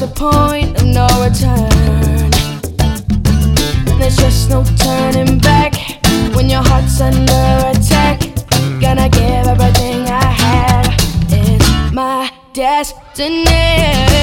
a point of no return. There's just no turning back when your heart's under attack. Gonna give everything I have. It's my destiny.